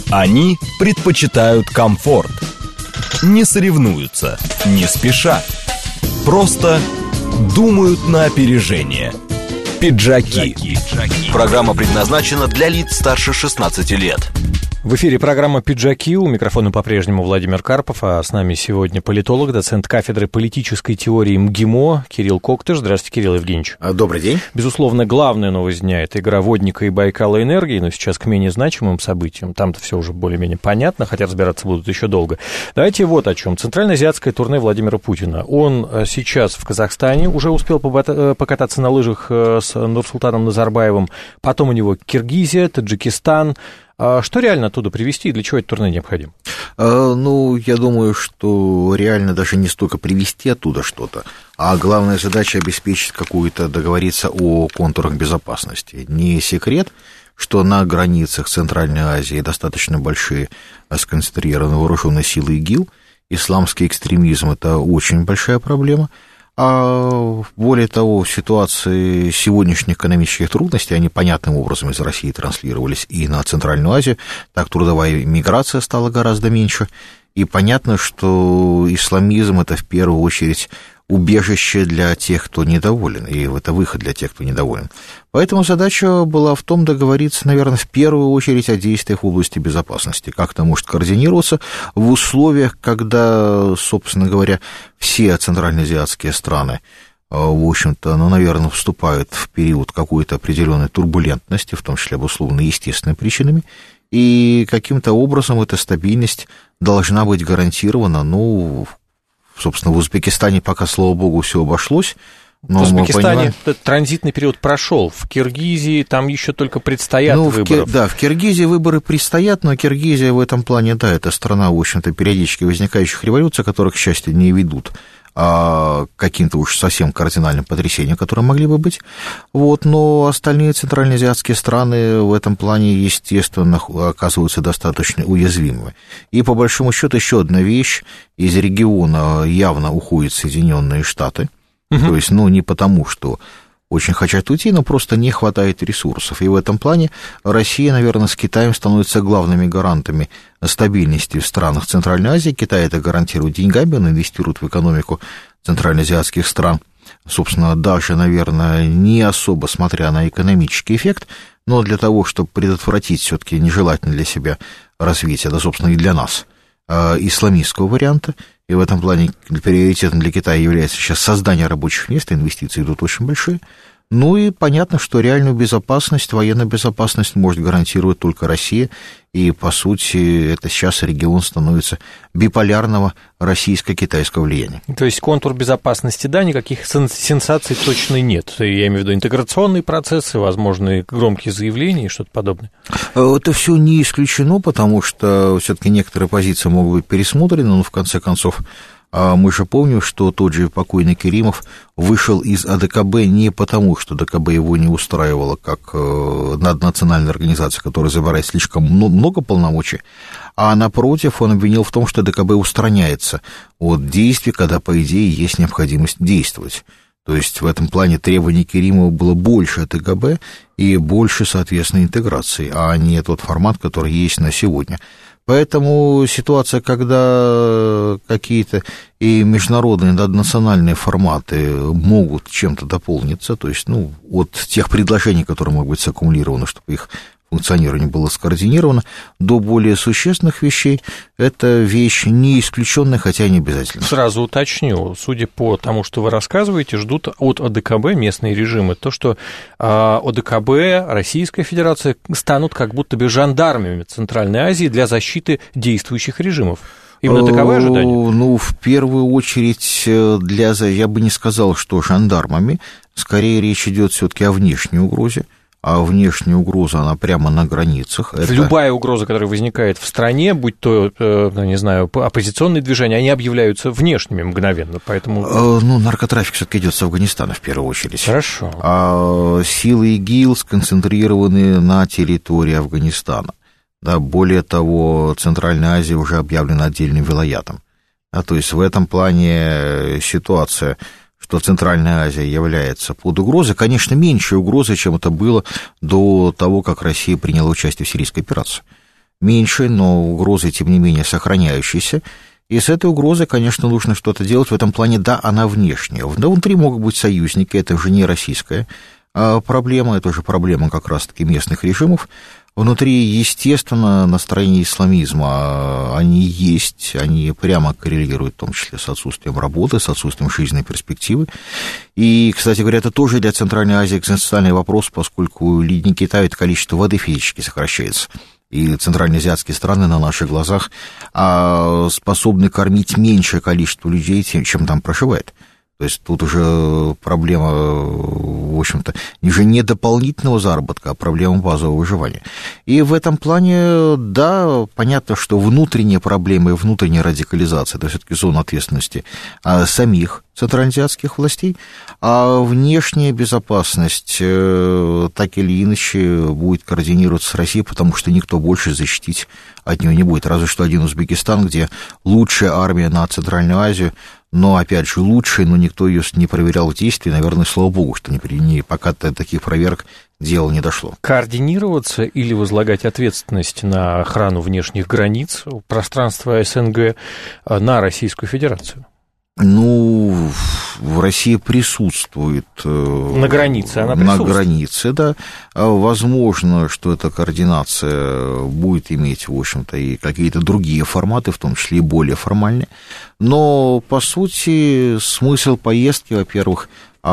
Они предпочитают комфорт. Не соревнуются, не спешат. Просто думают на опережение. Пиджаки. Программа предназначена для лиц старше 16 лет. В эфире программа «Пиджаки». У микрофона по-прежнему Владимир Карпов, а с нами сегодня политолог, доцент кафедры политической теории МГИМО Кирилл Коктыш. Здравствуйте, Кирилл Евгеньевич. Добрый день. Безусловно, главная новость дня – это игра Водника и Байкала-Энергии, но сейчас к менее значимым событиям. Там-то все уже более-менее понятно, хотя разбираться будут еще долго. Давайте вот о чем. Центральноазиатское турне Владимира Путина. Он сейчас в Казахстане, уже успел покататься на лыжах с Нурсултаном Назарбаевым, потом у него Киргизия, Таджикистан. Что реально оттуда привезти и для чего это турне необходимо? Я думаю, что реально даже не столько привезти оттуда что-то, а главная задача обеспечить какую-то, договориться о контурах безопасности. Не секрет, что на границах Центральной Азии достаточно большие сконцентрированные вооруженные силы ИГИЛ. Исламский экстремизм – это очень большая проблема. А более того, в ситуации сегодняшних экономических трудностей, они понятным образом из России транслировались и на Центральную Азию, так трудовая миграция стала гораздо меньше, и понятно, что исламизм – это в первую очередь убежище для тех, кто недоволен, и это выход для тех, кто недоволен. Поэтому задача была в том договориться, наверное, в первую очередь о действиях в области безопасности. Как это может координироваться в условиях, когда, собственно говоря, все центральноазиатские страны, в общем-то, наверное, вступают в период какой-то определенной турбулентности, в том числе обусловленной естественными причинами, и каким-то образом эта стабильность должна быть гарантирована, собственно, в Узбекистане пока, слава богу, все обошлось. Но в Узбекистане этот транзитный период прошел. В Киргизии там еще только предстоят выборы. В Киргизии выборы предстоят, но Киргизия в этом плане, это страна, в общем-то, периодически возникающих революций, которые, к счастью, не ведут каким-то уж совсем кардинальным потрясениям, которые могли бы быть. Но остальные центральноазиатские страны в этом плане, естественно, оказываются достаточно уязвимыми. И, по большому счету, еще одна вещь: из региона явно уходят Соединенные Штаты. То есть, не потому, что очень хотят уйти, но просто не хватает ресурсов. И в этом плане Россия, наверное, с Китаем становятся главными гарантами стабильности в странах Центральной Азии. Китай это гарантирует деньгами, он инвестирует в экономику центральноазиатских стран. Собственно, даже, наверное, не особо смотря на экономический эффект, но для того, чтобы предотвратить все-таки нежелательное для себя развитие, собственно, и для нас, исламистского варианта. И в этом плане приоритетом для Китая является сейчас создание рабочих мест, инвестиции идут очень большие. И понятно, что реальную безопасность, военную безопасность может гарантировать только Россия. И, по сути, это сейчас регион становится биполярного российско-китайского влияния. То есть контур безопасности, никаких сенсаций точно нет. Я имею в виду интеграционные процессы, возможные громкие заявления и что-то подобное. Это все не исключено, потому что все-таки некоторые позиции могут быть пересмотрены, но в конце концов мы же помним, что тот же покойный Керимов вышел из АДКБ не потому, что ДКБ его не устраивало как наднациональная организация, которая забирает слишком много полномочий, а напротив, он обвинил в том, что ДКБ устраняется от действий, когда, по идее, есть необходимость действовать. То есть в этом плане требований Керимова было больше от ДКБ и больше, соответственно, интеграции, а не тот формат, который есть на сегодня. Поэтому ситуация, когда какие-то и международные, наднациональные форматы могут чем-то дополниться, то есть, от тех предложений, которые могут быть саккумулированы, чтобы их функционирование было скоординировано, до более существенных вещей, это вещь не исключенная, хотя и не обязательно. Сразу уточню, судя по тому, что вы рассказываете, ждут от ОДКБ местные режимы то, что ОДКБ, Российская Федерация станут как будто бы жандармами Центральной Азии для защиты действующих режимов. Именно таковы ожидания? В первую очередь, я бы не сказал, что жандармами, скорее речь идет все-таки о внешней угрозе. А внешняя угроза, она прямо на границах. Любая угроза, которая возникает в стране, будь то, оппозиционные движения, они объявляются внешними мгновенно, поэтому... наркотрафик все-таки идет с Афганистана в первую очередь. Хорошо. А силы ИГИЛ сконцентрированы на территории Афганистана. Более того, Центральная Азия уже объявлена отдельным вилаятом. То есть в этом плане ситуация, что Центральная Азия является под угрозой, конечно, меньшей угрозой, чем это было до того, как Россия приняла участие в сирийской операции. меньше, но угрозы, тем не менее, сохраняющиеся. И с этой угрозой, конечно, нужно что-то делать. В этом плане, да, она внешняя. Внутри могут быть союзники, это уже не российская проблема, это уже проблема как раз-таки местных режимов. Внутри, естественно, настроения исламизма, они есть, они прямо коррелируют, в том числе, с отсутствием работы, с отсутствием жизненной перспективы. И, кстати говоря, это тоже для Центральной Азии экзистенциальный вопрос, поскольку линии Китая это количество воды физически сокращается. И центральноазиатские страны на наших глазах способны кормить меньшее количество людей, чем там проживает. То есть тут уже проблема, в общем-то, уже не дополнительного заработка, а проблема базового выживания. И в этом плане, да, понятно, что внутренние проблемы и внутренняя радикализация, это все-таки зона ответственности самих центральноазиатских властей, а внешняя безопасность так или иначе будет координироваться с Россией, потому что никто больше защитить от нее не будет. Разве что один Узбекистан, где лучшая армия на Центральную Азию, но, опять же, лучшая, но никто ее не проверял в действии. Наверное, слава богу, что пока таких проверок дело не дошло. Координироваться или возлагать ответственность на охрану внешних границ пространства СНГ на Российскую Федерацию? Ну, в России присутствует... На границе она присутствует. На границе, да. Возможно, что эта координация будет иметь, в общем-то, и какие-то другие форматы, в том числе и более формальные. Но, по сути, смысл поездки, во-первых,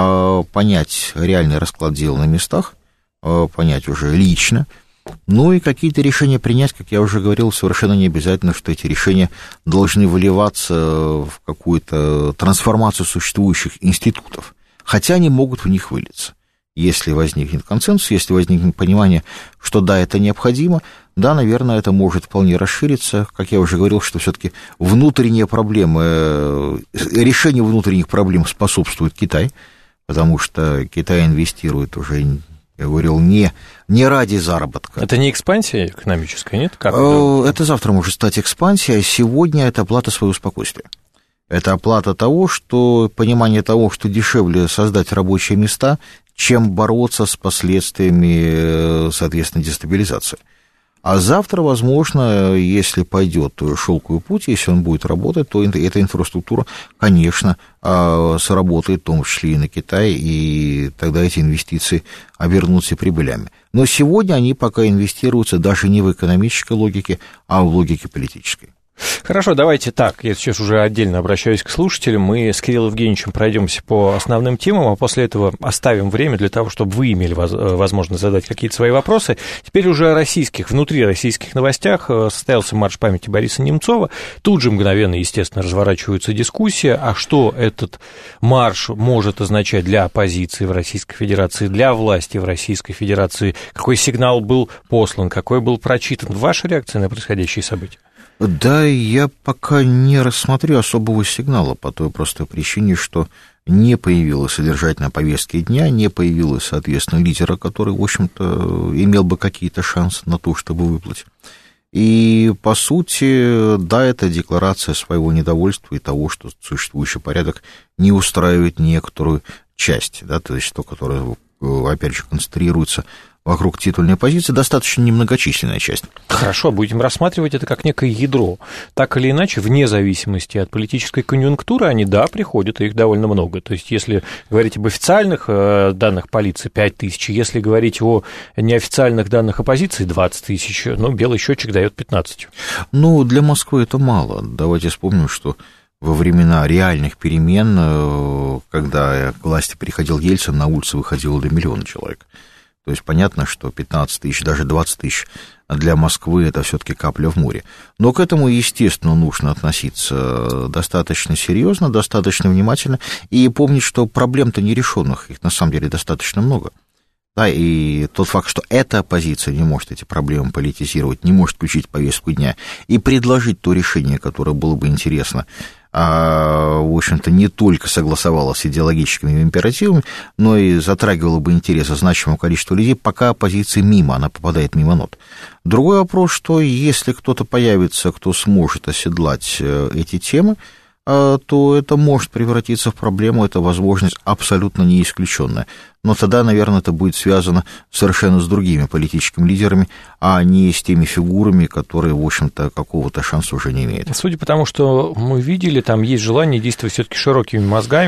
понять реальный расклад дел на местах, понять уже лично, ну и какие-то решения принять, как я уже говорил, совершенно не обязательно, что эти решения должны выливаться в какую-то трансформацию существующих институтов, хотя они могут в них вылиться. Если возникнет консенсус, если возникнет понимание, что да, это необходимо, да, наверное, это может вполне расшириться. Как я уже говорил, что все-таки внутренние проблемы, решению внутренних проблем способствует Китай, потому что Китай инвестирует уже... Я говорил, не ради заработка. Это не экспансия экономическая, нет? Как это завтра может стать экспансией, а сегодня это оплата своего спокойствия. Это оплата того, что понимание того, что дешевле создать рабочие места, чем бороться с последствиями, соответственно, дестабилизации. А завтра, возможно, если пойдет шелковый путь, если он будет работать, то эта инфраструктура, конечно, сработает, в том числе и на Китай, и тогда эти инвестиции обернутся прибылями. Но сегодня они пока инвестируются даже не в экономической логике, а в логике политической. Хорошо, давайте так, я сейчас уже отдельно обращаюсь к слушателям, мы с Кириллом Евгеньевичем пройдемся по основным темам, а после этого оставим время для того, чтобы вы имели возможность задать какие-то свои вопросы. Теперь уже о внутри российских новостях состоялся марш памяти Бориса Немцова, тут же мгновенно, естественно, разворачивается дискуссия, а что этот марш может означать для оппозиции в Российской Федерации, для власти в Российской Федерации, какой сигнал был послан, какой был прочитан. Ваша реакция на происходящие события? Да, я пока не рассмотрю особого сигнала по той простой причине, что не появилась содержательная повестки дня, не появилось, соответственно, лидера, который, в общем-то, имел бы какие-то шансы на то, чтобы выплыть. И, по сути, да, это декларация своего недовольства и того, что существующий порядок не устраивает некоторую часть, да, то есть то, которое, опять же, концентрируется вокруг титульной позиции, достаточно немногочисленная часть. Хорошо, будем рассматривать это как некое ядро. Так или иначе, вне зависимости от политической конъюнктуры, они, да, приходят, и их довольно много. То есть, если говорить об официальных данных полиции, 5 тысяч, если говорить о неофициальных данных оппозиции, 20 тысяч, ну, белый счетчик дает 15. Ну, для Москвы это мало. Давайте вспомним, что во времена реальных перемен, когда к власти переходил Ельцин, на улице выходило до 1 миллиона человек. То есть понятно, что 15 тысяч, даже 20 тысяч для Москвы это все-таки капля в море. Но к этому, естественно, нужно относиться достаточно серьезно, достаточно внимательно и помнить, что проблем-то нерешенных, их на самом деле достаточно много. Да, и тот факт, что эта оппозиция не может эти проблемы политизировать, не может включить повестку дня и предложить то решение, которое было бы интересно, в общем-то, не только согласовалась с идеологическими императивами, но и затрагивала бы интересы значимого количества людей, пока оппозиция мимо, она попадает мимо нот. Другой вопрос, что если кто-то появится, кто сможет оседлать эти темы, то это может превратиться в проблему, это возможность абсолютно не исключенная. Но тогда, наверное, это будет связано совершенно с другими политическими лидерами, а не с теми фигурами, которые, в общем-то, какого-то шанса уже не имеют. Судя по тому, что мы видели, там есть желание действовать все-таки широкими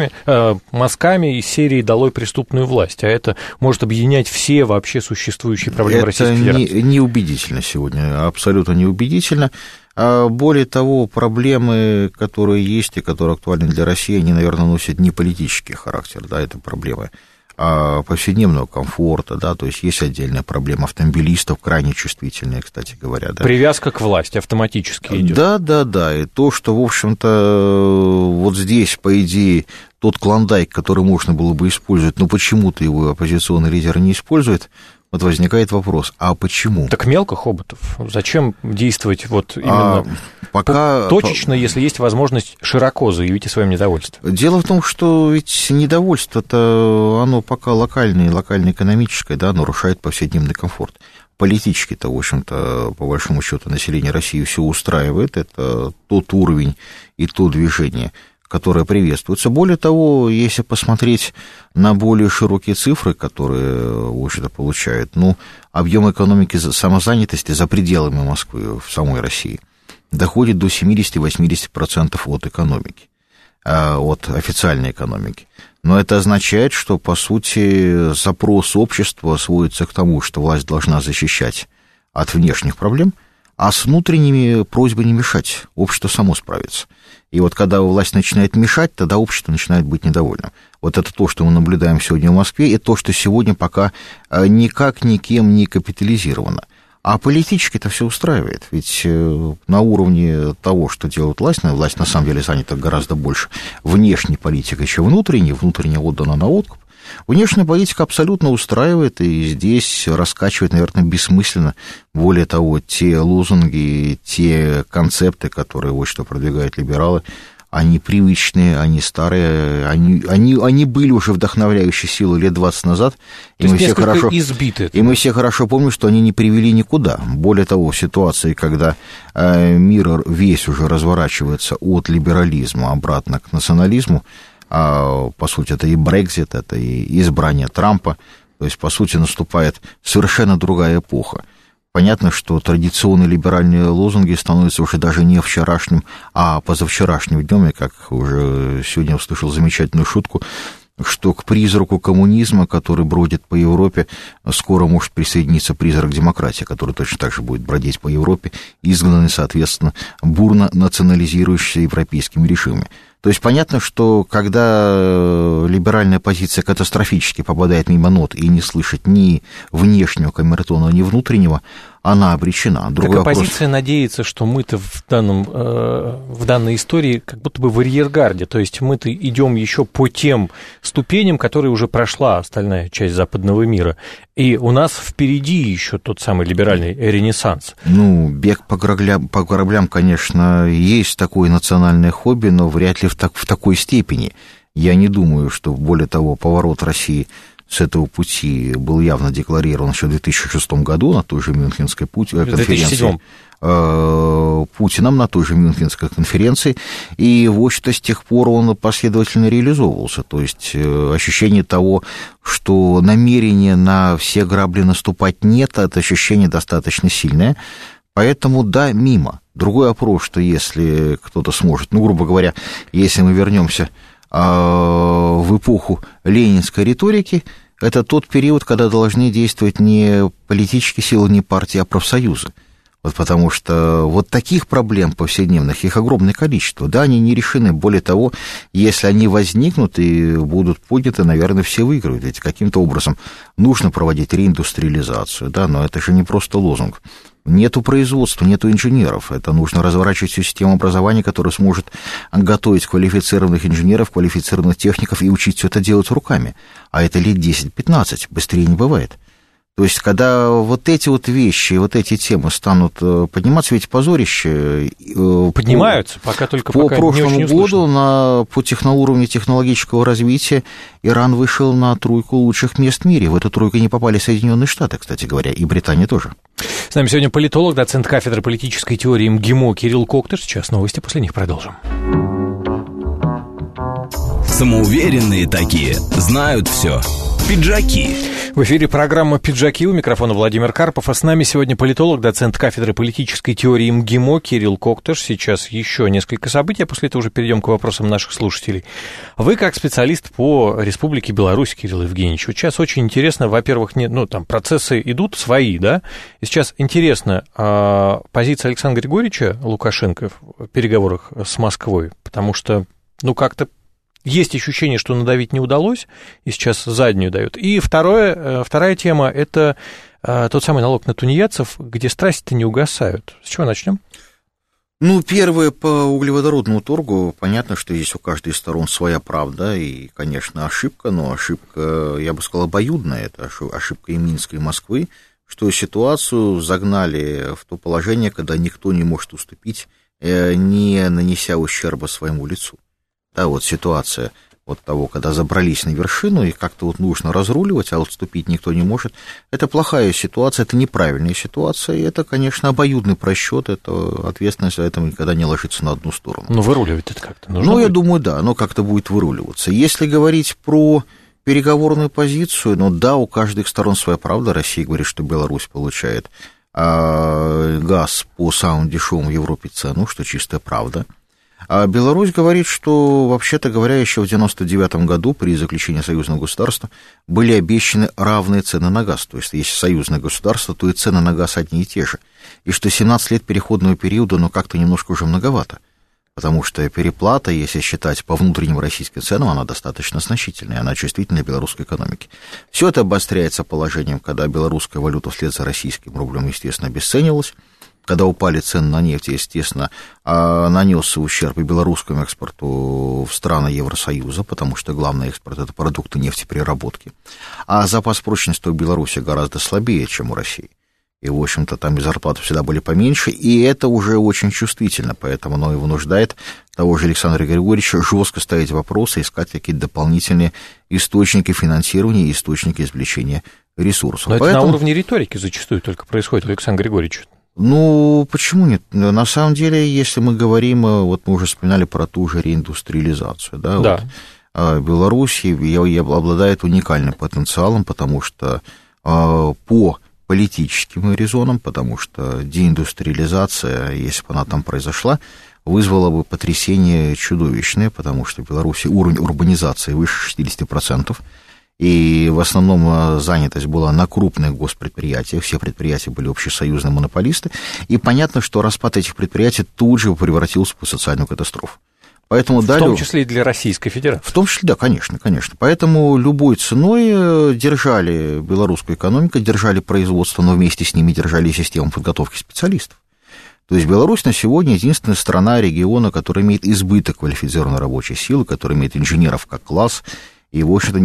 мазками из серии «Долой преступную власть», а это может объединять все вообще существующие проблемы Российской Федерации. Это неубедительно сегодня, абсолютно неубедительно. Более того, проблемы, которые есть и которые актуальны для России, они, наверное, носят не политический характер, да, это проблемы повседневного комфорта, да, то есть отдельная проблема автомобилистов, крайне чувствительная, кстати говоря. Да. Привязка к власти автоматически идет. Да, и то, что, в общем-то, вот здесь, по идее, тот клондайк, который можно было бы использовать, но почему-то его оппозиционный лидер не использует, вот возникает вопрос, а почему? Так мелко, Хоботов. Зачем действовать вот именно точечно, если есть возможность широко заявить о своем недовольстве? Дело в том, что ведь недовольство-то, оно пока локально-экономическое, да, нарушает повседневный комфорт. Политически-то, в общем-то, по большому счету, население России все устраивает. Это тот уровень и то движение, которое приветствуется. Более того, если посмотреть на более широкие цифры, которые, в общем-то, получают, объем экономики самозанятости за пределами Москвы, в самой России, доходит до 70-80% от экономики, от официальной экономики. Но это означает, что, по сути, запрос общества сводится к тому, что власть должна защищать от внешних проблем, а с внутренними просьбой не мешать. Общество само справится. И вот когда власть начинает мешать, тогда общество начинает быть недовольным. Вот это то, что мы наблюдаем сегодня в Москве, и то, что сегодня пока никак никем не капитализировано. А политически это все устраивает. Ведь на уровне того, что делает власть на самом деле занята гораздо больше внешней политикой, чем внутренней. Внутренняя отдана на откуп. Внешняя политика абсолютно устраивает, и здесь раскачивать, наверное, бессмысленно. Более того, те лозунги, те концепты, которые вот что продвигают либералы, они привычные, они старые, они были уже вдохновляющей силой лет 20 назад, и мы все хорошо помним, что они не привели никуда. Более того, в ситуации, когда мир весь уже разворачивается от либерализма обратно к национализму, по сути, это и Брексит, это и избрание Трампа, то есть, по сути, наступает совершенно другая эпоха. Понятно, что традиционные либеральные лозунги становятся уже даже не вчерашним, а позавчерашним днем. Я, как уже сегодня услышал замечательную шутку, что к призраку коммунизма, который бродит по Европе, скоро может присоединиться призрак демократии, который точно так же будет бродить по Европе, изгнанный, соответственно, бурно национализирующимся европейскими режимами. То есть понятно, что когда либеральная позиция катастрофически попадает мимо нот и не слышит ни внешнего камертона, ни внутреннего, она обречена. Так оппозиция надеется, что мы-то в данной истории как будто бы в арьергарде, то есть мы-то идем еще по тем ступеням, которые уже прошла остальная часть западного мира, и у нас впереди еще тот самый либеральный ренессанс. Бег по кораблям, конечно, есть такое национальное хобби, но вряд ли в такой степени. Я не думаю, что, более того, поворот России с этого пути был явно декларирован еще в 2006 году на той же Мюнхенской конференции. Путиным на той же Мюнхенской конференции, и, в общем-то, с тех пор он последовательно реализовывался. То есть ощущение того, что намерения на все грабли наступать нет, это ощущение достаточно сильное. Поэтому, да, мимо. Другой вопрос, что если кто-то сможет, грубо говоря, если мы вернемся в эпоху ленинской риторики, это тот период, когда должны действовать не политические силы, не партии, а профсоюзы. Вот потому что вот таких проблем повседневных, их огромное количество, да, они не решены. Более того, если они возникнут и будут подняты, наверное, все выиграют. Ведь каким-то образом нужно проводить реиндустриализацию, да, но это же не просто лозунг. Нету производства, нету инженеров. Это нужно разворачивать всю систему образования, которая сможет готовить квалифицированных инженеров, квалифицированных техников и учить все это делать руками. А это лет 10-15, быстрее не бывает. То есть, когда вот эти вот вещи, вот эти темы станут подниматься, ведь позорище... Поднимаются, пока не очень услышно. По прошлому году по уровню технологического развития Иран вышел на тройку лучших мест в мире. В эту тройку не попали Соединенные Штаты, кстати говоря, и Британия тоже. С нами сегодня политолог, доцент кафедры политической теории МГИМО Кирилл Коктыш. Сейчас новости, после них продолжим. Самоуверенные такие, знают все. Пиджаки. В эфире программа «Пиджаки», у микрофона Владимир Карпов, а с нами сегодня политолог, доцент кафедры политической теории МГИМО Кирилл Коктыш. Сейчас еще несколько событий, а после этого уже перейдем к вопросам наших слушателей. Вы как специалист по Республике Беларусь, Кирилл Евгеньевич, вот сейчас очень интересно, во-первых, там процессы идут свои, да, и сейчас интересно позиция Александра Григорьевича Лукашенко в переговорах с Москвой, потому что, как-то есть ощущение, что надавить не удалось, и сейчас заднюю дают. И вторая тема – это тот самый налог на тунеядцев, где страсти-то не угасают. С чего начнем? Первое, по углеводородному торгу, понятно, что здесь у каждой из сторон своя правда, и, конечно, ошибка, но ошибка, я бы сказал, обоюдная, это ошибка и Минска, и Москвы, что ситуацию загнали в то положение, когда никто не может уступить, не нанеся ущерба своему лицу. Да, вот ситуация того, когда забрались на вершину, и как-то нужно разруливать, а отступить никто не может. Это плохая ситуация, это неправильная ситуация, и это, конечно, обоюдный просчет, это ответственность за это никогда не ложится на одну сторону. Но выруливать это как-то нужно я думаю, да, оно как-то будет выруливаться. Если говорить про переговорную позицию, да, у каждой сторон своя правда. Россия говорит, что Беларусь получает газ по самым дешевым в Европе цену, что чистая правда. А Беларусь говорит, что, вообще-то говоря, еще в 1999 году при заключении союзного государства были обещаны равные цены на газ. То есть, если союзное государство, то и цены на газ одни и те же. И что 17 лет переходного периода, как-то немножко уже многовато. Потому что переплата, если считать по внутренним российским ценам, она достаточно значительная, она чувствительна для белорусской экономики. Все это обостряется положением, когда белорусская валюта вслед за российским рублем, естественно, обесценилась. Когда упали цены на нефть, естественно, нанесся ущерб и белорусскому экспорту в страны Евросоюза, потому что главный экспорт – это продукты нефтепереработки. А запас прочности у Беларуси гораздо слабее, чем у России. И, в общем-то, там и зарплаты всегда были поменьше, и это уже очень чувствительно, поэтому оно и вынуждает того же Александра Григорьевича жестко ставить вопросы, искать какие-то дополнительные источники финансирования, источники извлечения ресурсов. Но это на уровне риторики зачастую только происходит, Александр Григорьевич. Почему нет? На самом деле, если мы говорим, мы уже вспоминали про ту же реиндустриализацию, да. Вот, Беларусь обладает уникальным потенциалом, потому что по политическим резонам, потому что деиндустриализация, если бы она там произошла, вызвала бы потрясение чудовищное, потому что в Беларуси уровень урбанизации выше 60%. И в основном занятость была на крупных госпредприятиях, все предприятия были общесоюзные монополисты, и понятно, что распад этих предприятий тут же превратился в социальную катастрофу. Поэтому в том числе и для Российской Федерации. В том числе, да, конечно. Поэтому любой ценой держали белорусскую экономику, держали производство, но вместе с ними держали систему подготовки специалистов. То есть Беларусь на сегодня единственная страна региона, которая имеет избыток квалифицированной рабочей силы, которая имеет инженеров как класс, и, в общем-то,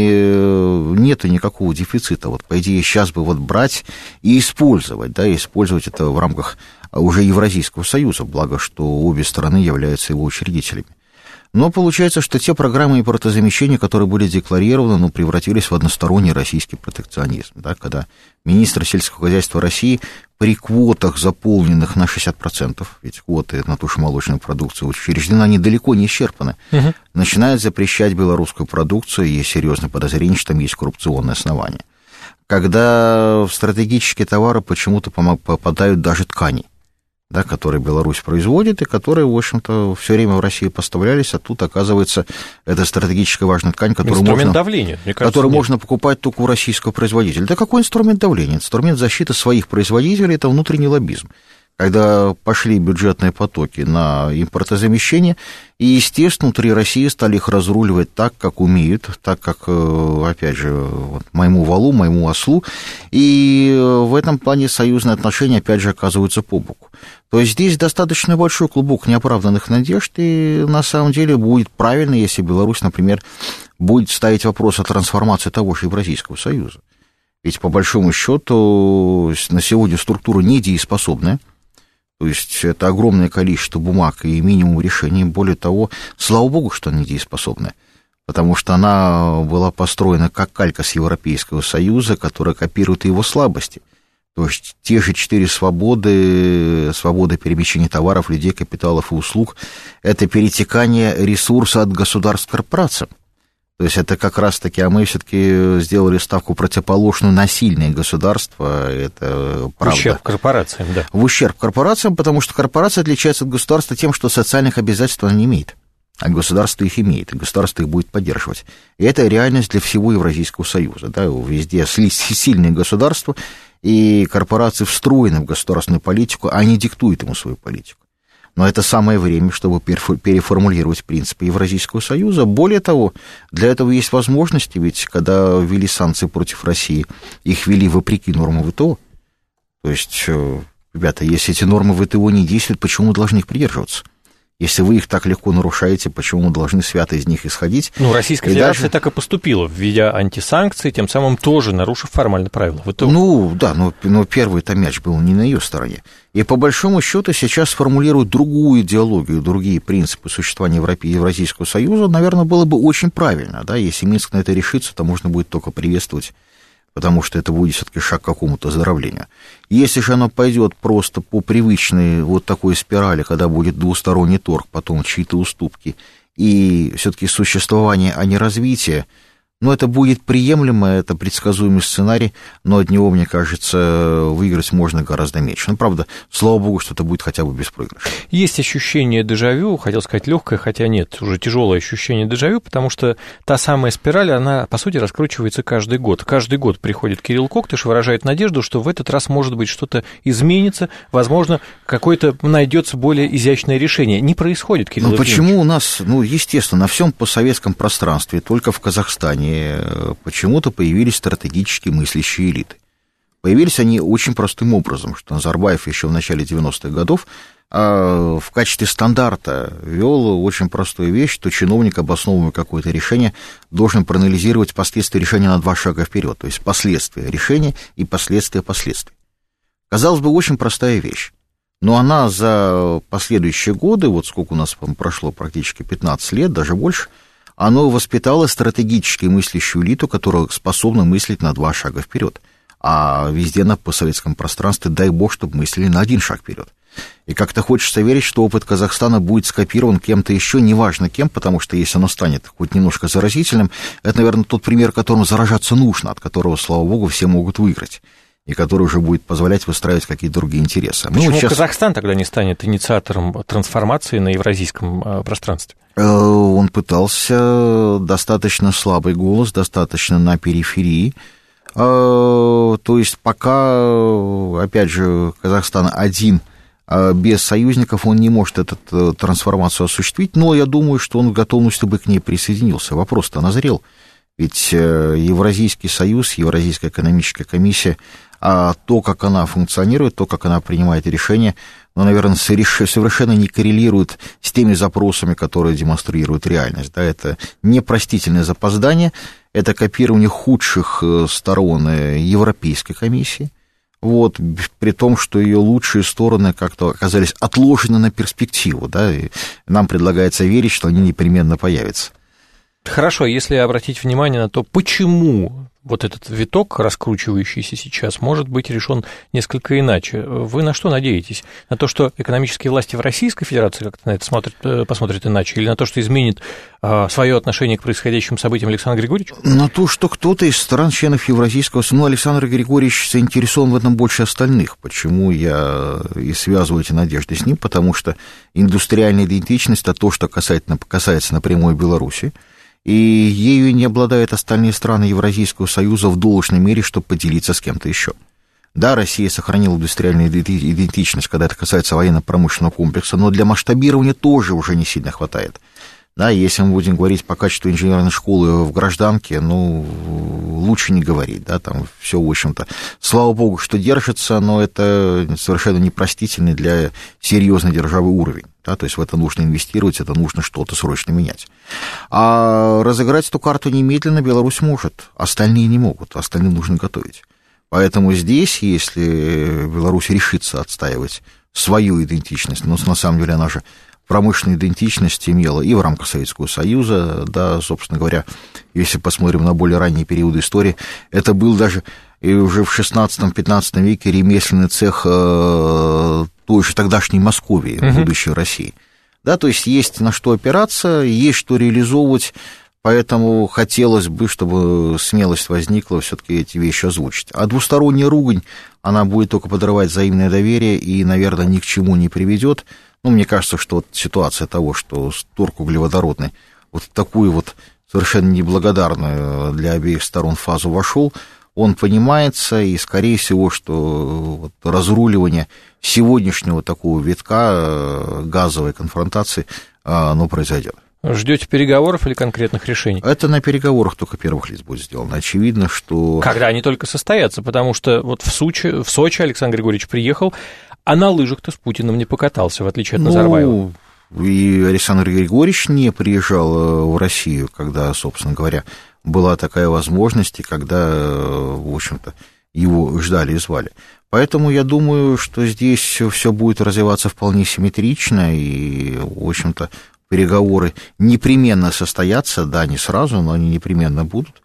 нету никакого дефицита. По идее, сейчас бы брать и использовать, использовать это в рамках уже Евразийского союза, благо, что обе страны являются его учредителями. Но получается, что те программы импортозамещения, которые были декларированы, превратились в односторонний российский протекционизм, когда министр сельского хозяйства России при квотах, заполненных на 60%, ведь квоты на тушемолочную продукцию учреждены, они далеко не исчерпаны, начинает запрещать белорусскую продукцию, есть серьезное подозрение, что там есть коррупционные основания. Когда в стратегические товары почему-то попадают даже ткани, которые Беларусь производит, и которые, в общем-то, все время в России поставлялись, а тут, оказывается, это стратегически важная ткань, которую можно покупать только у российского производителя. Да какой инструмент давления? Инструмент защиты своих производителей – это внутренний лоббизм. Когда пошли бюджетные потоки на импортозамещение, и, естественно, внутри России стали их разруливать так, как умеют, так, как, опять же, моему валу, моему ослу, и в этом плане союзные отношения, опять же, оказываются по боку. То есть здесь достаточно большой клубок неоправданных надежд, и на самом деле будет правильно, если Беларусь, например, будет ставить вопрос о трансформации того же Евразийского союза. Ведь, по большому счету, на сегодня структура недееспособная. То есть это огромное количество бумаг и минимум решений. Более того, слава богу, что она недееспособная, потому что она была построена как калька с Европейского Союза, которая копирует его слабости. То есть те же 4 свободы, свобода перемещения товаров, людей, капиталов и услуг, это перетекание ресурса от государств к корпорациям. То есть это как раз-таки, а мы все-таки сделали ставку противоположную на сильные государства, это правда. В ущерб корпорациям, да. В ущерб корпорациям, потому что корпорация отличается от государства тем, что социальных обязательств она не имеет, а государство их имеет, и государство их будет поддерживать. И это реальность для всего Евразийского союза, да, везде сильные государства, и корпорации встроены в государственную политику, а не диктуют ему свою политику. Но это самое время, чтобы переформулировать принципы Евразийского союза. Более того, для этого есть возможности, ведь когда ввели санкции против России, их ввели вопреки нормам ВТО. То есть, ребята, если эти нормы ВТО не действуют, почему мы должны их придерживаться? Если вы их так легко нарушаете, почему мы должны свято из них исходить? Ну, Российская Федерация так и поступила, введя антисанкции, тем самым тоже нарушив формально правила ВТО. Ну, да, но первый-то мяч был не на ее стороне. И по большому счету сейчас формулируют другую идеологию, другие принципы существования Евразийского союза, наверное, было бы очень правильно, да, если Минск на это решится, то можно будет только приветствовать, потому что это будет все-таки шаг к какому-то оздоровлению. Если же оно пойдет просто по привычной вот такой спирали, когда будет двусторонний торг, потом чьи-то уступки, и все-таки существование, а не развитие, ну, это будет приемлемо, это предсказуемый сценарий, но от него, мне кажется, выиграть можно гораздо меньше. Ну, правда, слава богу, что это будет хотя бы беспроигрышно. Есть ощущение дежавю, хотел сказать легкое, хотя нет, уже тяжелое ощущение дежавю, потому что та самая спираль, она, по сути, раскручивается каждый год. Каждый год приходит Кирилл Коктыш, выражает надежду, что в этот раз, может быть, что-то изменится, возможно, какое-то найдется более изящное решение. Не происходит, Кирилл Ефимович. Почему у нас, естественно, на всем постсоветском пространстве, только в Казахстане, почему-то появились стратегически мыслящие элиты. Появились они очень простым образом, что Назарбаев еще в начале 90-х годов в качестве стандарта ввел очень простую вещь, что чиновник, обосновывая какое-то решение, должен проанализировать последствия решения на 2 шага вперед, то есть последствия решения и последствия последствий. Казалось бы, очень простая вещь, но она за последующие годы, вот сколько у нас прошло, практически 15 лет, даже больше, оно воспитало стратегически мыслящую элиту, которая способна мыслить на 2 шага вперед. А везде на постсоветском пространстве, дай бог, чтобы мыслили на 1 шаг вперед. И как-то хочется верить, что опыт Казахстана будет скопирован кем-то еще, неважно кем, потому что если оно станет хоть немножко заразительным, это, наверное, тот пример, которым заражаться нужно, от которого, слава богу, все могут выиграть, и который уже будет позволять выстраивать какие-то другие интересы. Почему Казахстан тогда не станет инициатором трансформации на евразийском пространстве? Он пытался, достаточно слабый голос, достаточно на периферии. То есть пока, опять же, Казахстан один, без союзников, он не может эту трансформацию осуществить, но я думаю, что он в готовности бы к ней присоединился. Вопрос-то назрел. Ведь Евразийский союз, Евразийская экономическая комиссия, то, как она функционирует, то, как она принимает решения, наверное, совершенно не коррелирует с теми запросами, которые демонстрируют реальность. Да, это непростительное запоздание, это копирование худших сторон Европейской комиссии, вот, при том, что ее лучшие стороны как-то оказались отложены на перспективу. Да, и нам предлагается верить, что они непременно появятся. Хорошо, если обратить внимание на то, почему вот этот виток, раскручивающийся сейчас, может быть решен несколько иначе. Вы на что надеетесь? На то, что экономические власти в Российской Федерации как-то на это посмотрят иначе? Или на то, что изменит свое отношение к происходящим событиям Александр Григорьевич? На то, что кто-то из стран-членов Евразийского союза, Александр Григорьевич заинтересован в этом больше остальных. Почему я и связываю эти надежды с ним? Потому что индустриальная идентичность – это то, что касается напрямую Беларуси. И ею не обладают остальные страны Евразийского союза в должной мере, чтобы поделиться с кем-то еще. Да, Россия сохранила индустриальную идентичность, когда это касается военно-промышленного комплекса, но для масштабирования тоже уже не сильно хватает. Да, если мы будем говорить по качеству инженерной школы в гражданке, лучше не говорить, да, там все, в общем-то, слава богу, что держится, но это совершенно непростительный для серьезной державы уровень, да, то есть в это нужно инвестировать, это нужно что-то срочно менять. А разыграть эту карту немедленно Беларусь может, остальные не могут, остальным нужно готовить. Поэтому здесь, если Беларусь решится отстаивать свою идентичность, но на самом деле она же промышленную идентичность имела и в рамках Советского Союза, да, собственно говоря, если посмотрим на более ранние периоды истории, это был даже и уже в 16-15 веке ремесленный цех той же тогдашней Московии, будущей России. Да, то есть на что опираться, есть что реализовывать, поэтому хотелось бы, чтобы смелость возникла все-таки эти вещи озвучить. А двусторонняя ругань, она будет только подрывать взаимное доверие и, наверное, ни к чему не приведет. Ну, мне кажется, что вот ситуация того, что торг углеводородный вот в такую вот совершенно неблагодарную для обеих сторон фазу вошел, он понимается, и, скорее всего, что вот разруливание сегодняшнего такого витка газовой конфронтации, оно произойдет. Ждете переговоров или конкретных решений? Это на переговорах только первых лиц будет сделано. Очевидно, что... Когда они только состоятся, потому что вот в Сочи Александр Григорьевич приехал, а на лыжах-то с Путиным не покатался, в отличие от Назарбаева. И Александр Григорьевич не приезжал в Россию, когда, собственно говоря, была такая возможность, и когда, в общем-то, его ждали и звали. Поэтому я думаю, что здесь все будет развиваться вполне симметрично, и, в общем-то, переговоры непременно состоятся, да, не сразу, но они непременно будут.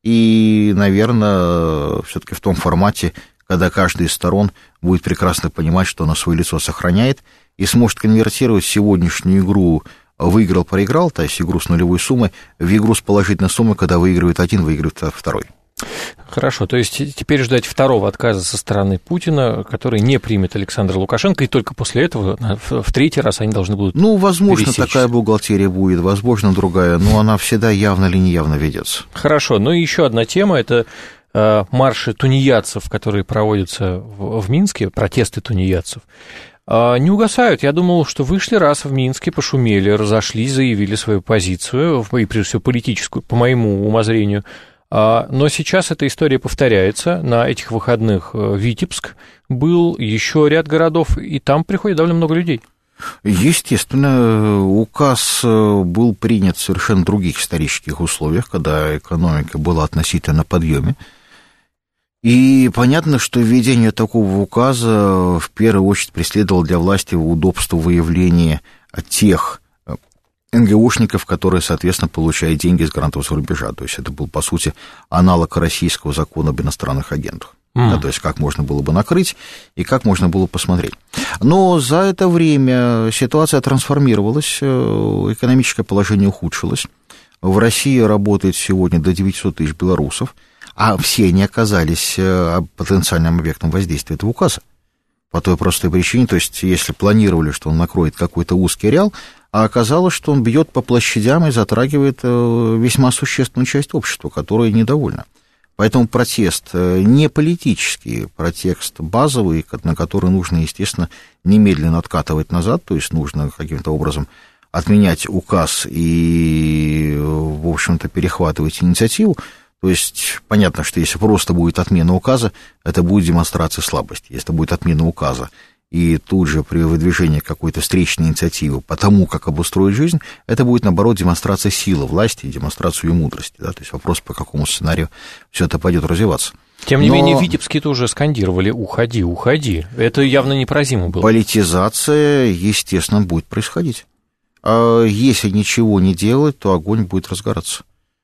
И, наверное, все-таки в том формате, когда каждая из сторон будет прекрасно понимать, что она свое лицо сохраняет, и сможет конвертировать сегодняшнюю игру «выиграл-проиграл», то есть игру с нулевой суммой, в игру с положительной суммой, когда выигрывает один, выигрывает второй. Хорошо, то есть теперь ждать второго отказа со стороны Путина, который не примет Александр Лукашенко, и только после этого в третий раз они должны будут возможно, пересечься. Такая бухгалтерия будет, возможно, другая, но она всегда явно или неявно ведется. Хорошо, ну и еще одна тема, это марши тунеядцев, которые проводятся в Минске, протесты тунеядцев. Не угасают. Я думал, что вышли раз в Минске, пошумели, разошлись, заявили свою позицию, и прежде всего политическую, по моему умозрению. Но сейчас эта история повторяется. На этих выходных Витебск был, еще ряд городов, и там приходит довольно много людей. Естественно, указ был принят в совершенно других исторических условиях, когда экономика была относительно на подъеме. И понятно, что введение такого указа в первую очередь преследовало для власти удобство выявления тех НГОшников, которые, соответственно, получают деньги из грантового рубежа. То есть это был, по сути, аналог российского закона об иностранных агентах. Да, то есть как можно было бы накрыть и как можно было посмотреть. Но за это время ситуация трансформировалась, экономическое положение ухудшилось. В России работает сегодня до 900 тысяч белорусов, а все они оказались потенциальным объектом воздействия этого указа. По той простой причине, то есть если планировали, что он накроет какой-то узкий ареал, а оказалось, что он бьет по площадям и затрагивает весьма существенную часть общества, которая недовольна. Поэтому протест не политический, протест базовый, на который нужно, естественно, немедленно откатывать назад, то есть нужно каким-то образом отменять указ и, в общем-то, перехватывать инициативу. То есть понятно, что если просто будет отмена указа, это будет демонстрация слабости. Если будет отмена указа и тут же при выдвижении какой-то встречной инициативы по тому, как обустроить жизнь, это будет, наоборот, демонстрация силы власти и демонстрация ее мудрости. Да? То есть вопрос, по какому сценарию все это пойдет развиваться. Тем не менее, в Витебске тоже скандировали «Уходи, уходи». Это явно не про зиму было. Политизация, естественно, будет происходить. А если ничего не делать, то огонь будет разгораться.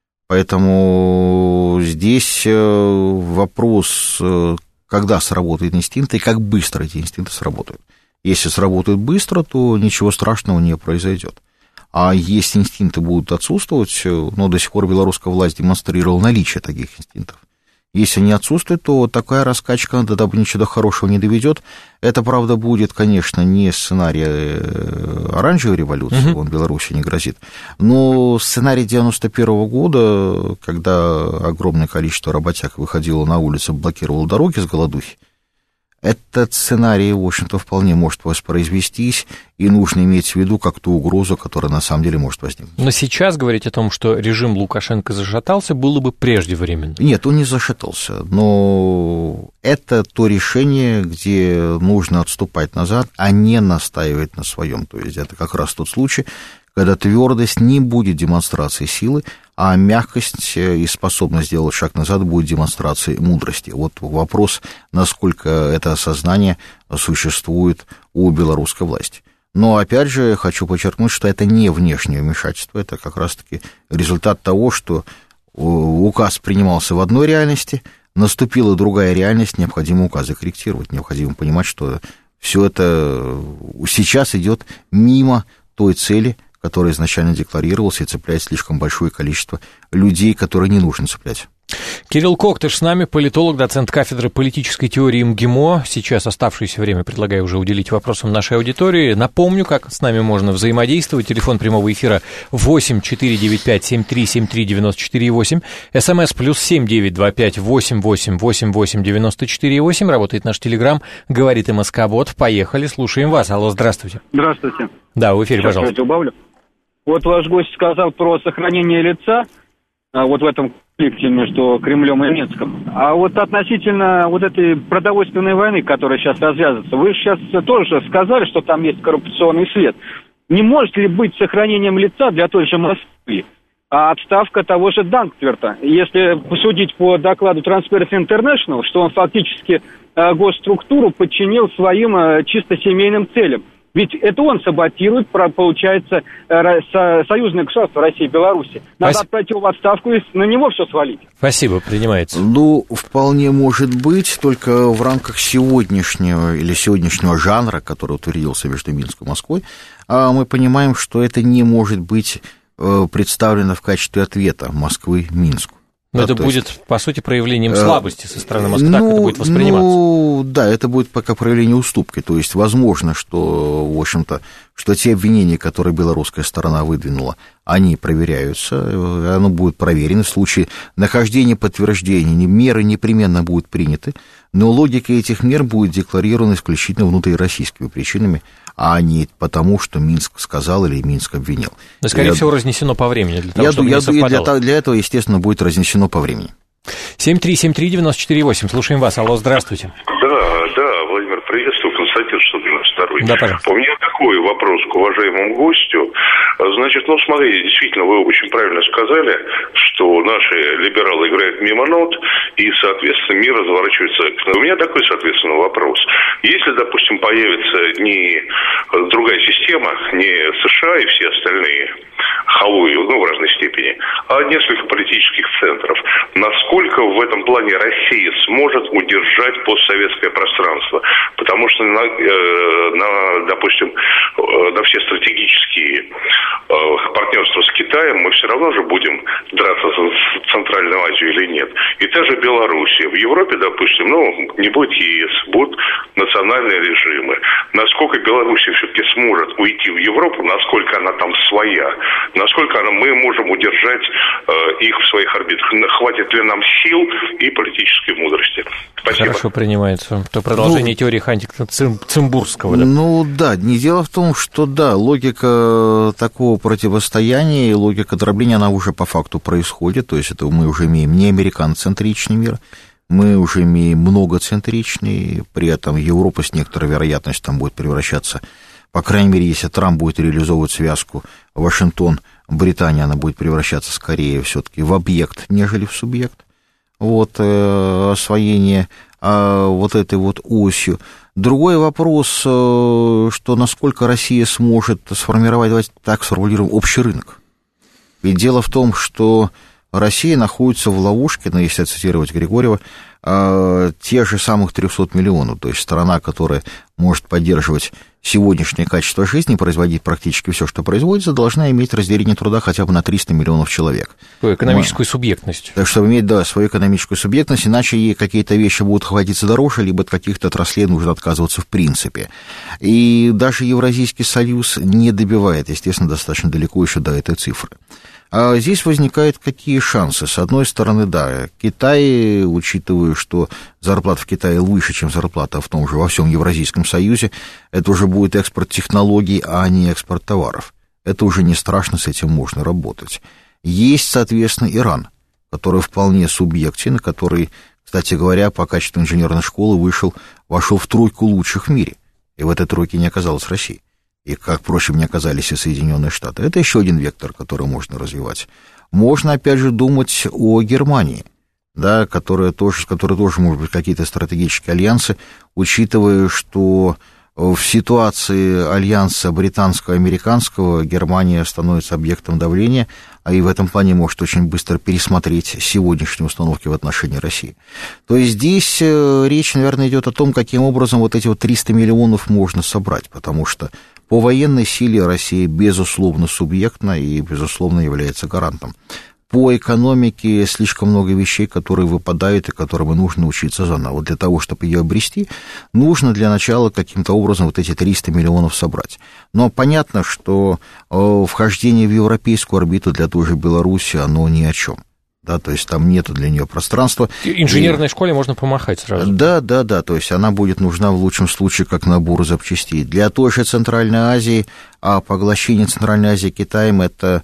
Поэтому здесь вопрос, когда сработает инстинкт и как быстро эти инстинкты сработают. Если сработают быстро, то ничего страшного не произойдет. А если инстинкты будут отсутствовать, но до сих пор белорусская власть демонстрировала наличие таких инстинктов. Если они отсутствуют, то такая раскачка до ничего хорошего не доведет. Это, правда, будет, конечно, не сценарий оранжевой революции, он Беларуси не грозит, но сценарий 91 года, когда огромное количество работяг выходило на улицу, блокировало дороги с голодухи, этот сценарий, в общем-то, вполне может воспроизвестись, и нужно иметь в виду как ту угрозу, которая на самом деле может возникнуть. Но сейчас говорить о том, что режим Лукашенко зашатался, было бы преждевременно. Нет, он не зашатался, но это то решение, где нужно отступать назад, а не настаивать на своем. То есть это как раз тот случай, когда твердость не будет демонстрацией силы, а мягкость и способность сделать шаг назад будет демонстрацией мудрости. Вот вопрос, насколько это осознание существует у белорусской власти. Но, опять же, хочу подчеркнуть, что это не внешнее вмешательство, это как раз-таки результат того, что указ принимался в одной реальности, наступила другая реальность, необходимо указы корректировать, необходимо понимать, что все это сейчас идет мимо той цели, которая изначально декларировалась, и цепляет слишком большое количество людей, которые не нужно цеплять. Кирилл Коктыш с нами, политолог, доцент кафедры политической теории МГИМО. Сейчас оставшееся время предлагаю уже уделить вопросам нашей аудитории. Напомню, как с нами можно взаимодействовать. Телефон прямого эфира 8-495-7373-94-8. СМС +7 925 88 88 94 8. Работает наш телеграм, говорит МСК-бот. Поехали, слушаем вас. Алло, здравствуйте. Здравствуйте. Да, в эфире, сейчас пожалуйста. Убавлю. Вот ваш гость сказал про сохранение лица, вот в этом конфликте между Кремлем и Минском. А вот относительно вот этой продовольственной войны, которая сейчас развязывается, вы сейчас тоже сказали, что там есть коррупционный след. Не может ли быть сохранением лица для той же Москвы отставка того же Данкверта? Если посудить по докладу Transparency International, что он фактически госструктуру подчинил своим чисто семейным целям. Ведь это он саботирует, получается, союзное государство России и Беларуси. Надо отправить его в отставку и на него все свалить. Спасибо, принимается. Ну, вполне может быть, только в рамках сегодняшнего жанра, который утвердился между Минском и Москвой, мы понимаем, что это не может быть представлено в качестве ответа Москвы Минску. Но это будет, по сути, проявлением слабости со стороны Москвы, так это будет восприниматься. Да, это будет пока проявление уступки. То есть, возможно, что, в общем-то, что те обвинения, которые белорусская сторона выдвинула, они проверяются, оно будет проверено. В случае нахождения подтверждений меры непременно будут приняты, но логика этих мер будет декларирована исключительно внутрироссийскими причинами, а не потому, что Минск сказал или Минск обвинил. Но, скорее всего, разнесено по времени, для того, чтобы не совпадало. Для этого, естественно, будет разнесено по времени. 7373948, слушаем вас. Алло, здравствуйте. Да, Владимир, приветствую, Константин Шубин, 92-й. Да, пожалуйста. У меня такой вопрос к уважаемому гостю. Значит, смотрите, действительно, вы очень правильно сказали, что наши либералы играют мимо нот, и, соответственно, мир разворачивается. У меня такой, соответственно, вопрос. Если, допустим, появится не другая система, не США и все остальные халуи, в разной степени, а несколько политических центров, насколько в этом плане Россия сможет удержать постсоветское пространство? Потому что, допустим, на все стратегические партнерства с Китаем мы все равно же будем драться за Центральную Азию или нет. И та же Белоруссия. В Европе, допустим, не будет ЕС, будут национальные режимы. Насколько Белоруссия все-таки сможет уйти в Европу, насколько она там своя, насколько мы можем удержать их в своих орбитах. Хватит ли нам сил и политической мудрости? Спасибо. Хорошо принимается. То продолжение теории Хантингтона-Цимбурского. Да? Дело в том, что логика такого противостояния и логика дробления, она уже по факту происходит, то есть это мы уже имеем не американоцентричный мир, мы уже имеем многоцентричный, при этом Европа с некоторой вероятностью там будет превращаться, по крайней мере, если Трамп будет реализовывать связку Вашингтон, Британия, она будет превращаться скорее все-таки в объект, нежели в субъект, освоение этой осью. Другой вопрос, что насколько Россия сможет сформировать, давайте так сформулируем, общий рынок. Ведь дело в том, что Россия находится в ловушке, если цитировать Григорьева, тех же самых 300 миллионов, то есть страна, которая может поддерживать сегодняшнее качество жизни, производить практически все, что производится, должна иметь разделение труда хотя бы на 300 миллионов человек. Экономическую субъектность. Так, чтобы иметь, свою экономическую субъектность, иначе ей какие-то вещи будут хватиться дороже, либо от каких-то отраслей нужно отказываться в принципе. И даже Евразийский союз не добивает, естественно, достаточно далеко еще до этой цифры. А здесь возникают какие шансы? С одной стороны, Китай, учитывая, что зарплата в Китае выше, чем зарплата в том же во всем Евразийском союзе, это уже будет экспорт технологий, а не экспорт товаров. Это уже не страшно, с этим можно работать. Есть, соответственно, Иран, который вполне субъектен, который, кстати говоря, по качеству инженерной школы вошел в тройку лучших в мире. И в этой тройке не оказалась Россия. И, как, впрочем, не оказались и Соединенные Штаты. Это еще один вектор, который можно развивать. Можно, опять же, думать о Германии, с которой тоже, может быть, какие-то стратегические альянсы, учитывая, что в ситуации альянса британско-американского Германия становится объектом давления, а и в этом плане может очень быстро пересмотреть сегодняшние установки в отношении России. То есть здесь речь, наверное, идет о том, каким образом вот эти вот 300 миллионов можно собрать, потому что по военной силе Россия, безусловно, субъектна и, безусловно, является гарантом. По экономике слишком много вещей, которые выпадают и которым нужно учиться заново. Вот для того, чтобы ее обрести, нужно для начала каким-то образом вот эти 300 миллионов собрать. Но понятно, что вхождение в европейскую орбиту для той же Беларуси, оно ни о чем. Да, то есть там нету для нее пространства. Инженерной школе можно помахать сразу. Да, то есть она будет нужна в лучшем случае как набор запчастей. Для той же Центральной Азии, а поглощение Центральной Азии Китаем это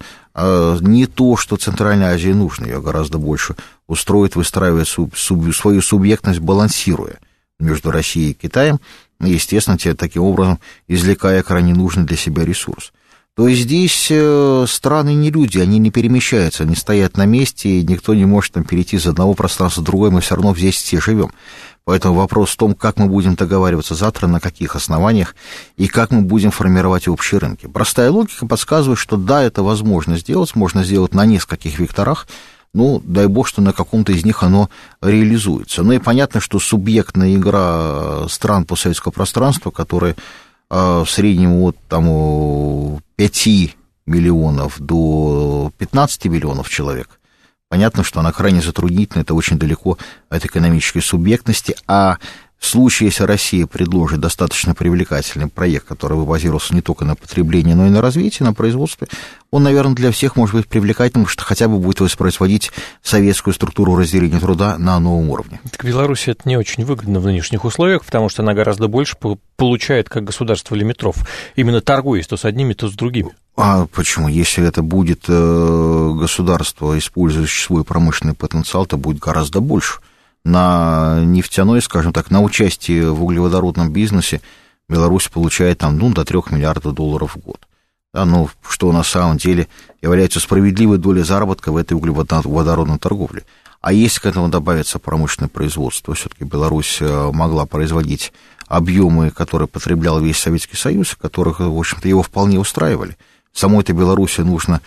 не то, что Центральной Азии нужно, ее гораздо больше устроит, выстраивая свою субъектность, балансируя между Россией и Китаем, естественно, таким образом извлекая крайне нужный для себя ресурс. То есть здесь страны не люди, они не перемещаются, они стоят на месте, и никто не может там перейти из одного пространства в другое, мы все равно здесь все живем. Поэтому вопрос в том, как мы будем договариваться завтра, на каких основаниях, и как мы будем формировать общие рынки. Простая логика подсказывает, что да, это возможно сделать на нескольких векторах, ну, дай бог, что на каком-то из них оно реализуется. Ну и понятно, что субъектная игра стран постсоветского пространства, которые в среднем от там, 5 миллионов до 15 миллионов человек, понятно, что она крайне затруднительна, это очень далеко от экономической субъектности, а в случае, если Россия предложит достаточно привлекательный проект, который бы базировался не только на потреблении, но и на развитии, на производстве, он, наверное, для всех может быть привлекательным, потому что хотя бы будет воспроизводить советскую структуру разделения труда на новом уровне. Так Беларуси это не очень выгодно в нынешних условиях, потому что она гораздо больше получает как государство лимитров, именно торгуясь то с одними, то с другими. А почему? Если это будет государство, использующее свой промышленный потенциал, то будет гораздо больше. На нефтяной, скажем так, на участие в углеводородном бизнесе Беларусь получает там, до 3 миллиардов долларов в год. Да, что на самом деле является справедливой долей заработка в этой углеводородной торговле. А если к этому добавится промышленное производство, все-таки Беларусь могла производить объемы, которые потреблял весь Советский Союз, которых, в общем-то, его вполне устраивали. Самой этой Беларуси нужно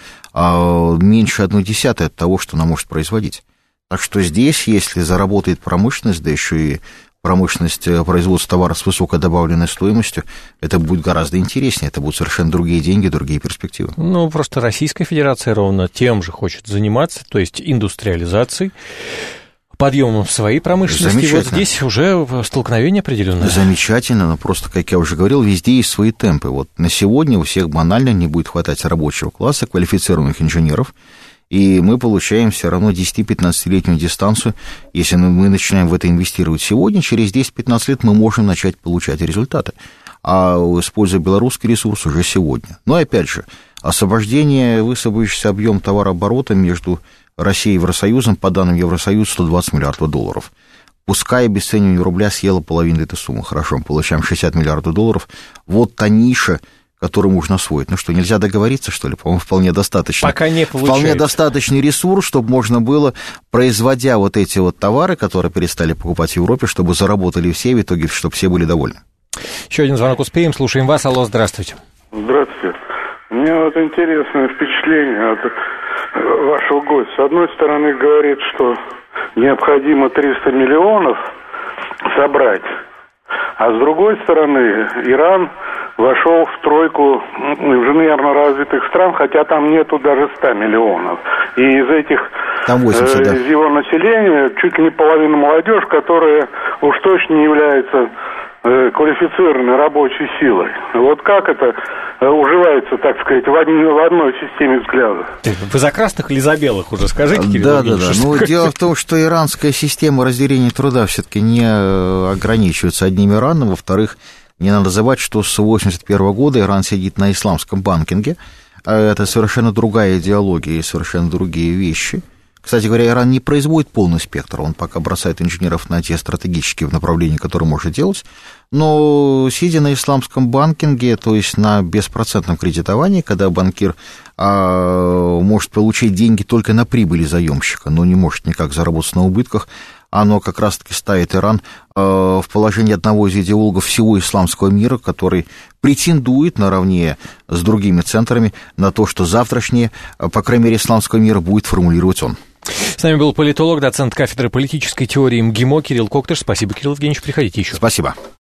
меньше 1/10 от того, что она может производить. Так что здесь, если заработает промышленность, да еще и промышленность производства товаров с высокой добавленной стоимостью, это будет гораздо интереснее, это будут совершенно другие деньги, другие перспективы. Просто Российская Федерация ровно тем же хочет заниматься, то есть индустриализацией, подъемом своей промышленности. Вот здесь уже столкновение определенное. Замечательно, но просто, как я уже говорил, везде есть свои темпы. Вот на сегодня у всех банально не будет хватать рабочего класса, квалифицированных инженеров, и мы получаем все равно 10-15-летнюю дистанцию. Если мы начинаем в это инвестировать сегодня, через 10-15 лет мы можем начать получать результаты, а используя белорусский ресурс уже сегодня. Но опять же, освобождение, высвободившийся объем товарооборота между Россией и Евросоюзом, по данным Евросоюза, 120 миллиардов долларов. Пускай обесценивание рубля съело половину этой суммы. Хорошо, мы получаем 60 миллиардов долларов. Вот та ниша, которую можно освоить. Что, нельзя договориться, что ли? По-моему, вполне достаточно. Пока не получается. Вполне достаточный ресурс, чтобы можно было, производя вот эти вот товары, которые перестали покупать в Европе, чтобы заработали все, в итоге, чтобы все были довольны. Еще один звонок успеем. Слушаем вас. Алло, здравствуйте. Здравствуйте. У меня вот интересное впечатление от вашего гостя. С одной стороны, говорит, что необходимо 300 миллионов собрать, а с другой стороны, Иран вошел в тройку инженерно развитых стран, хотя там нету даже 100 миллионов. И из этих, там 80, да. Из его населения, чуть ли не половина молодежь, которая уж точно не является квалифицированной рабочей силой. Вот как это уживается, так сказать, в одной системе взглядов? Вы за красных или за белых уже скажите, Кирилл? Да. Дело в том, что иранская система разделения труда все-таки не ограничивается одним Ираном. Во-вторых, не надо забывать, что с 1981 года Иран сидит на исламском банкинге. Это совершенно другая идеология и совершенно другие вещи. Кстати говоря, Иран не производит полный спектр, он пока бросает инженеров на те стратегические направления, которые может делать, но сидя на исламском банкинге, то есть на беспроцентном кредитовании, когда банкир может получить деньги только на прибыли заемщика, но не может никак заработать на убытках, оно как раз-таки ставит Иран в положении одного из идеологов всего исламского мира, который претендует наравне с другими центрами на то, что завтрашнее, по крайней мере, исламского мира будет формулировать он. С нами был политолог, доцент кафедры политической теории МГИМО Кирилл Коктыш. Спасибо, Кирилл Евгеньевич, приходите еще. Спасибо.